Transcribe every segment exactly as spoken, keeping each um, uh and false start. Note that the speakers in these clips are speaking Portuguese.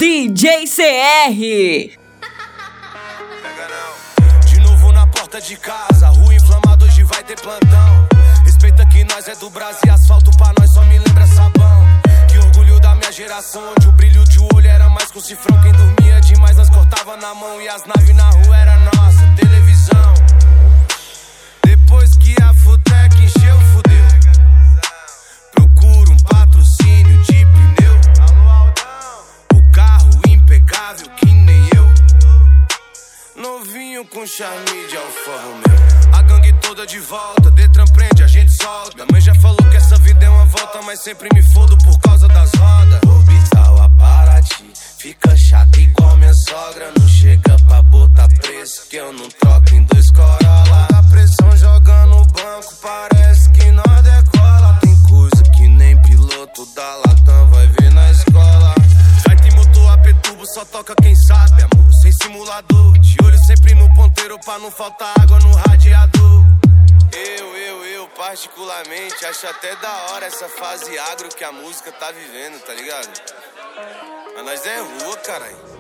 D J C R. Pega não. De novo na porta de casa, rua inflamada, hoje vai ter plantão. Respeita que nós é do Brasil, asfalto pra nós só me lembra sabão. Que orgulho da minha geração, onde o brilho de olho era mais que um cifrão. Quem dormia demais nós cortava na mão e as naves na rua era nossa televisão. Depois que a Futec encheu, fudeu. Procura um patrocínio de pneu. O carro impecável que nem eu. Novinho com charme de Alfa Romeo. A gangue toda de volta, Detran prende, a gente solta. Minha mãe já falou que essa vida é uma volta, mas sempre me fodo por causa das rodas. Orbital a Paraty, fica chato igual minha sogra. Não chega pra botar preço, que eu não troco em dois Corolla. A pressão joga no banco, parece que nós decola. Tem coisa que nem piloto da Latam vai ver na escola. Vai ter motor a P-Turbo, só toca quem sabe, amor, sem simulador. De olho sempre no ponteiro pra não faltar água no radiador. Eu, eu, eu, particularmente, acho até da hora essa fase agro que a música tá vivendo, tá ligado? Mas nós é rua, caralho.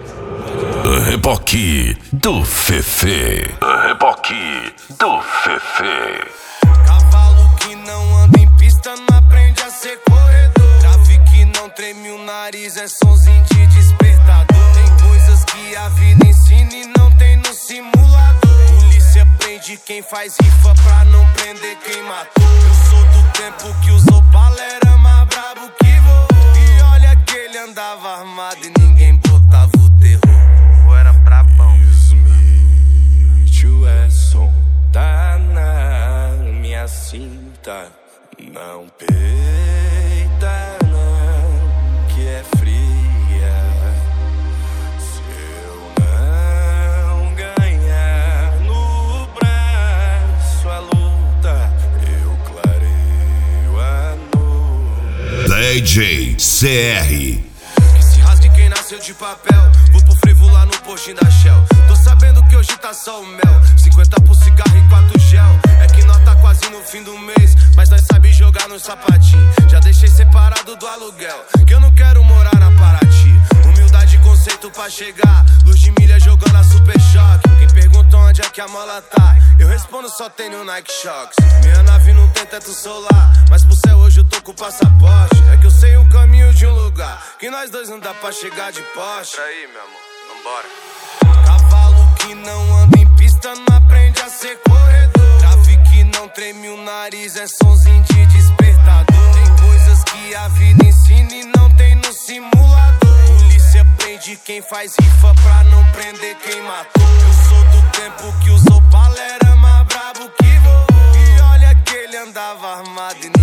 Reboque do Fefe. Reboque do Fefe. Cavalo que não anda em pista não aprende a ser corredor. Trave que não treme o nariz, é sonzinho de despertador. Tem coisas que a vida ensina e não tem no simulador. Polícia prende quem faz rifa pra não prender quem matou. Eu sou do tempo que usou bala, era mais brabo que voou. E olha que ele andava armado e ninguém botava o terror. Eu era brabão. Smith, é som, tá na minha cinta. Não peita não, que é fria. Se eu não ganhar no braço a luta, eu clareio a noite. D J C R. Que se rasgue quem nasceu de papel. Vou pro frevo lá no postinho da Shell. Tô sabendo que hoje tá só o mel. cinquenta por cigarro e quatro gel. É que nós tá quase no fim do mês, mas nós sabe jogar no sapatinho. Já deixei separado do aluguel, que eu não quero morar na Paraty. Humildade e conceito pra chegar. Luz de milha jogando a Super Choque. Quem pergunta onde é que a mola tá, eu respondo só tem no Nike Shox. Minha nave não tem teto solar, mas pro céu hoje eu tô com o passaporte. É que eu sei um caminho de um lugar que nós dois não dá pra chegar de Porsche. Pra aí, meu amor, vambora. Cavalo que não anda em pista não aprende a ser corredor. Trave que não treme o nariz, é sonzinho de despertador. Tem coisas que a vida ensina e não tem no simulador. Polícia prende quem faz rifa pra não prender quem matou. Eu sou do tempo que usou bala, era mais brabo que voou. E olha que ele andava armado e